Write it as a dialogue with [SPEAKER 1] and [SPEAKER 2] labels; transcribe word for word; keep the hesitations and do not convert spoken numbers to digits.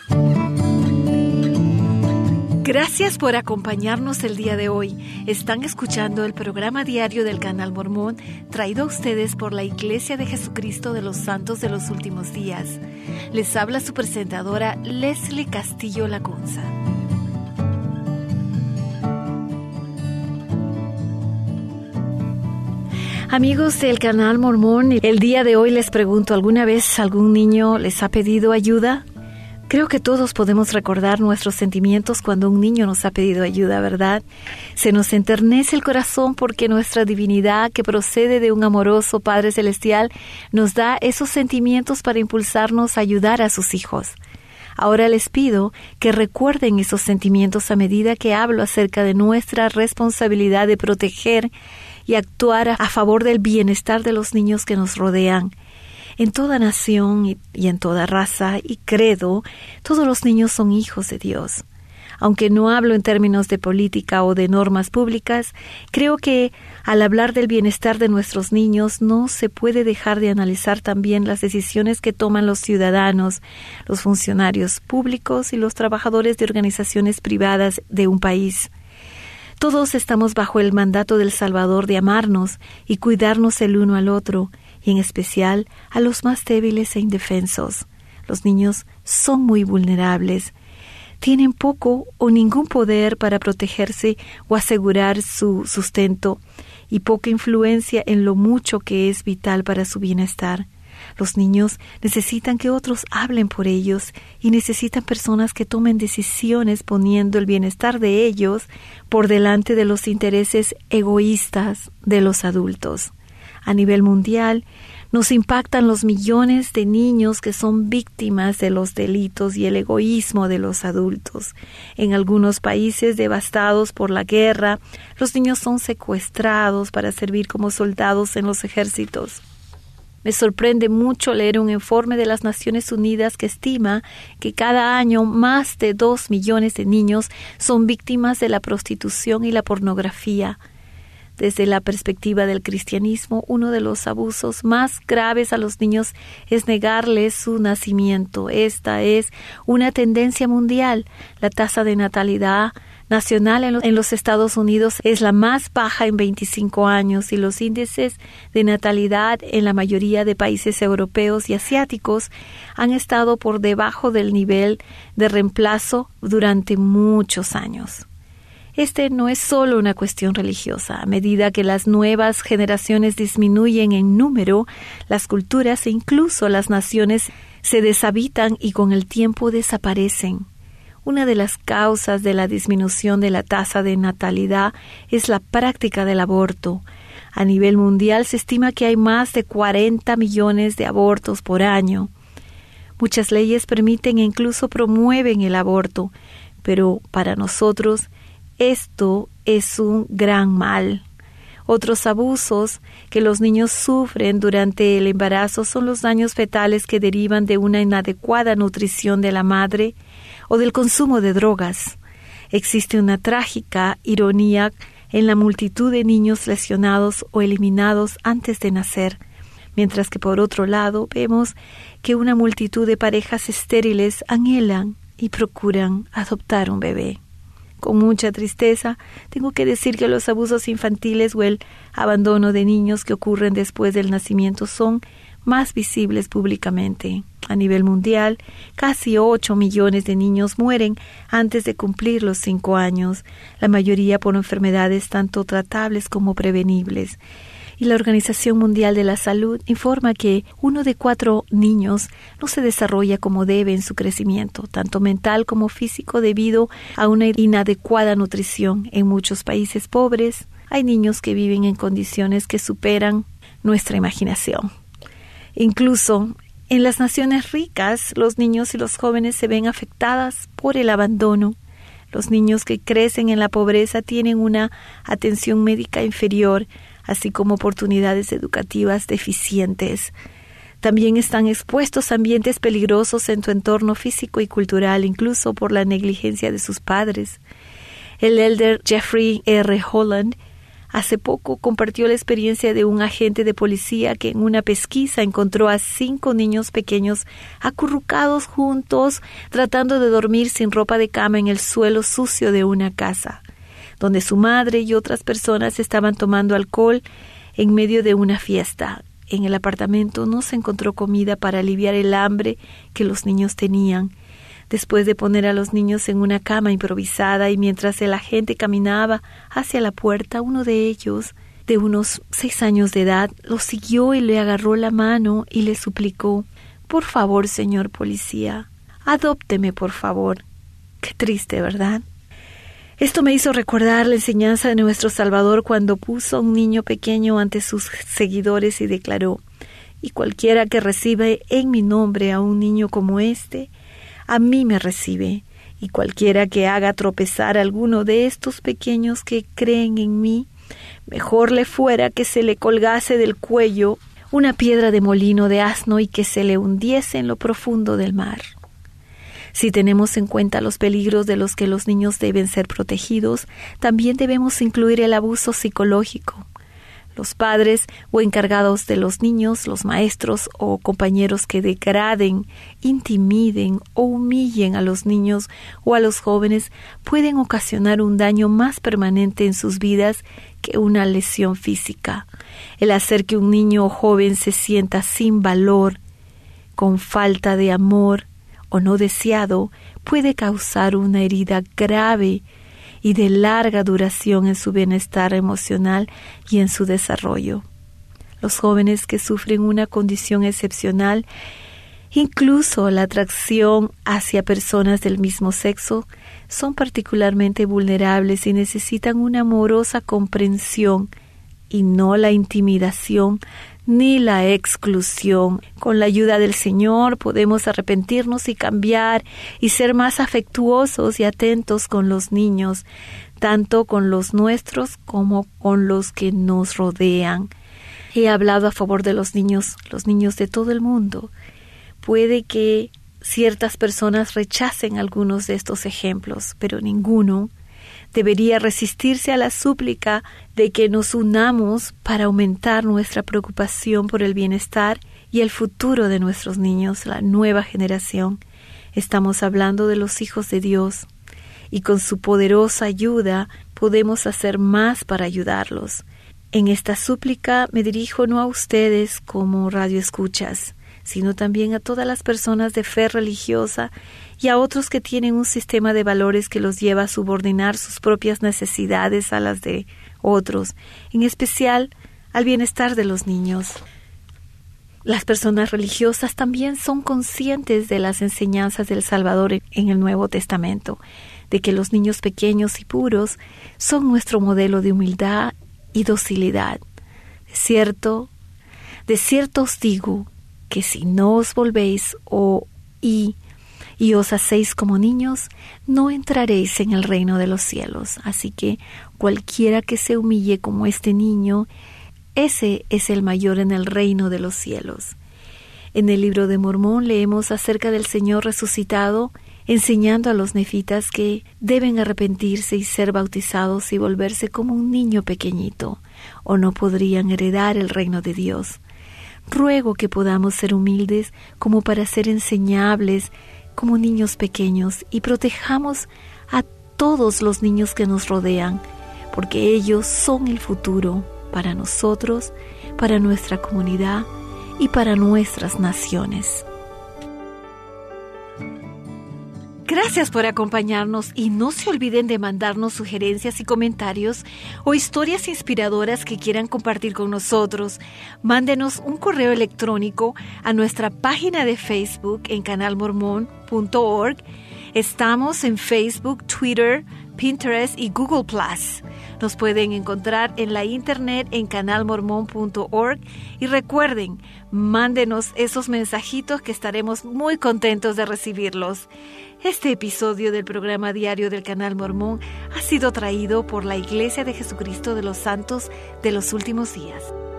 [SPEAKER 1] Gracias por acompañarnos el día de hoy. Están escuchando el programa diario del Canal Mormón, traído a ustedes por la Iglesia de Jesucristo de los Santos de los Últimos Días. Les habla su presentadora Leslie Castillo Lacunza. Amigos del Canal Mormón, el día de hoy les pregunto, ¿alguna vez algún niño les ha pedido ayuda? Creo que todos podemos recordar nuestros sentimientos cuando un niño nos ha pedido ayuda, ¿verdad? Se nos enternece el corazón porque nuestra divinidad, que procede de un amoroso Padre Celestial, nos da esos sentimientos para impulsarnos a ayudar a sus hijos. Ahora les pido que recuerden esos sentimientos a medida que hablo acerca de nuestra responsabilidad de proteger y actuar a favor del bienestar de los niños que nos rodean. En toda nación y, y en toda raza y credo, todos los niños son hijos de Dios. Aunque no hablo en términos de política o de normas públicas, creo que al hablar del bienestar de nuestros niños no se puede dejar de analizar también las decisiones que toman los ciudadanos, los funcionarios públicos y los trabajadores de organizaciones privadas de un país. Todos estamos bajo el mandato del Salvador de amarnos y cuidarnos el uno al otro, y en especial a los más débiles e indefensos. Los niños son muy vulnerables. Tienen poco o ningún poder para protegerse o asegurar su sustento y poca influencia en lo mucho que es vital para su bienestar. Los niños necesitan que otros hablen por ellos y necesitan personas que tomen decisiones poniendo el bienestar de ellos por delante de los intereses egoístas de los adultos. A nivel mundial, nos impactan los millones de niños que son víctimas de los delitos y el egoísmo de los adultos. En algunos países devastados por la guerra, los niños son secuestrados para servir como soldados en los ejércitos. Me sorprende mucho leer un informe de las Naciones Unidas que estima que cada año más de dos millones de niños son víctimas de la prostitución y la pornografía. Desde la perspectiva del cristianismo, uno de los abusos más graves a los niños es negarles su nacimiento. Esta es una tendencia mundial. La tasa de natalidad nacional en los, en los Estados Unidos es la más baja en veinticinco años y los índices de natalidad en la mayoría de países europeos y asiáticos han estado por debajo del nivel de reemplazo durante muchos años. Este no es solo una cuestión religiosa. A medida que las nuevas generaciones disminuyen en número, las culturas e incluso las naciones se deshabitan y con el tiempo desaparecen. Una de las causas de la disminución de la tasa de natalidad es la práctica del aborto. A nivel mundial se estima que hay más de cuarenta millones de abortos por año. Muchas leyes permiten e incluso promueven el aborto, pero para nosotros esto es un gran mal. Otros abusos que los niños sufren durante el embarazo son los daños fetales que derivan de una inadecuada nutrición de la madre o del consumo de drogas. Existe una trágica ironía en la multitud de niños lesionados o eliminados antes de nacer, mientras que por otro lado vemos que una multitud de parejas estériles anhelan y procuran adoptar un bebé. Con mucha tristeza, tengo que decir que los abusos infantiles o el abandono de niños que ocurren después del nacimiento son más visibles públicamente. A nivel mundial, casi ocho millones de niños mueren antes de cumplir los cinco años, la mayoría por enfermedades tanto tratables como prevenibles. Y la Organización Mundial de la Salud informa que uno de cuatro niños no se desarrolla como debe en su crecimiento, tanto mental como físico, debido a una inadecuada nutrición. En muchos países pobres hay niños que viven en condiciones que superan nuestra imaginación. Incluso en las naciones ricas, los niños y los jóvenes se ven afectadas por el abandono. Los niños que crecen en la pobreza tienen una atención médica inferior, así como oportunidades educativas deficientes. También están expuestos a ambientes peligrosos en su entorno físico y cultural, incluso por la negligencia de sus padres. El elder Jeffrey R. Holland Hace poco compartió la experiencia de un agente de policía que en una pesquisa encontró a cinco niños pequeños acurrucados juntos, tratando de dormir sin ropa de cama en el suelo sucio de una casa, donde su madre y otras personas estaban tomando alcohol en medio de una fiesta. En el apartamento no se encontró comida para aliviar el hambre que los niños tenían. Después de poner a los niños en una cama improvisada y mientras el agente caminaba hacia la puerta, uno de ellos, de unos seis años de edad, lo siguió y le agarró la mano y le suplicó: «Por favor, señor policía, adópteme, por favor». Qué triste, ¿verdad? Esto me hizo recordar la enseñanza de nuestro Salvador cuando puso a un niño pequeño ante sus seguidores y declaró: «Y cualquiera que reciba en mi nombre a un niño como este, a mí me recibe, y cualquiera que haga tropezar a alguno de estos pequeños que creen en mí, mejor le fuera que se le colgase del cuello una piedra de molino de asno y que se le hundiese en lo profundo del mar». Si tenemos en cuenta los peligros de los que los niños deben ser protegidos, también debemos incluir el abuso psicológico. Los padres o encargados de los niños, los maestros o compañeros que degraden, intimiden o humillen a los niños o a los jóvenes pueden ocasionar un daño más permanente en sus vidas que una lesión física. El hacer que un niño o joven se sienta sin valor, con falta de amor o no deseado, puede causar una herida grave y de larga duración en su bienestar emocional y en su desarrollo. Los jóvenes que sufren una condición excepcional, incluso la atracción hacia personas del mismo sexo, son particularmente vulnerables y necesitan una amorosa comprensión y no la intimidación ni la exclusión. Con la ayuda del Señor podemos arrepentirnos y cambiar y ser más afectuosos y atentos con los niños, tanto con los nuestros como con los que nos rodean. He hablado a favor de los niños, los niños de todo el mundo. Puede que ciertas personas rechacen algunos de estos ejemplos, pero ninguno debería resistirse a la súplica de que nos unamos para aumentar nuestra preocupación por el bienestar y el futuro de nuestros niños, la nueva generación. Estamos hablando de los hijos de Dios, y con su poderosa ayuda podemos hacer más para ayudarlos. En esta súplica me dirijo no a ustedes como radioescuchas, sino también a todas las personas de fe religiosa y a otros que tienen un sistema de valores que los lleva a subordinar sus propias necesidades a las de otros, en especial al bienestar de los niños. Las personas religiosas también son conscientes de las enseñanzas del Salvador en el Nuevo Testamento, de que los niños pequeños y puros son nuestro modelo de humildad y docilidad. De cierto, de cierto os digo que si no os volvéis o y, y os hacéis como niños, no entraréis en el reino de los cielos. Así que cualquiera que se humille como este niño, ese es el mayor en el reino de los cielos. En el libro de Mormón leemos acerca del Señor resucitado, enseñando a los nefitas que deben arrepentirse y ser bautizados y volverse como un niño pequeñito, o no podrían heredar el reino de Dios. Ruego que podamos ser humildes como para ser enseñables como niños pequeños y protejamos a todos los niños que nos rodean, porque ellos son el futuro para nosotros, para nuestra comunidad y para nuestras naciones. Gracias por acompañarnos y no se olviden de mandarnos sugerencias y comentarios o historias inspiradoras que quieran compartir con nosotros. Mándenos un correo electrónico a nuestra página de Facebook en canal mormón punto org. Estamos en Facebook, Twitter, Pinterest y Google plus. Nos pueden encontrar en la internet en canal mormón punto org y recuerden, mándenos esos mensajitos que estaremos muy contentos de recibirlos. Este episodio del programa diario del Canal Mormón ha sido traído por la Iglesia de Jesucristo de los Santos de los Últimos Días.